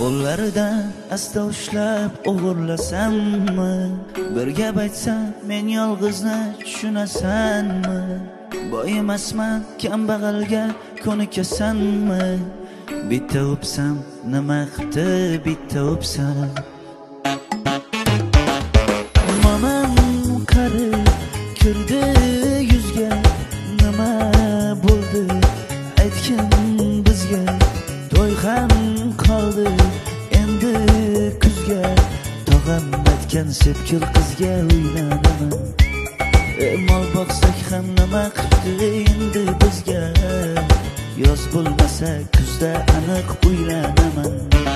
Qo'llaridan asta ushlab o'g'irlasammi? Bir gap aytsam men yolg'izni tushunasanmi? Boy emasman, kambag'alga ko'nikasanmi? Bitta o'psam nima qipti, bitta o'psam. Mamam qarib kirdi yuzga, nima bo'ldi aytgin bizga. To'y ham qoldi endi kuzga, tog'am aytgan sepkil qizga uylanaman. Mol boqsak ham nima qipti endi bizga, yoz bo'lmasa kuzda aniq uylanaman.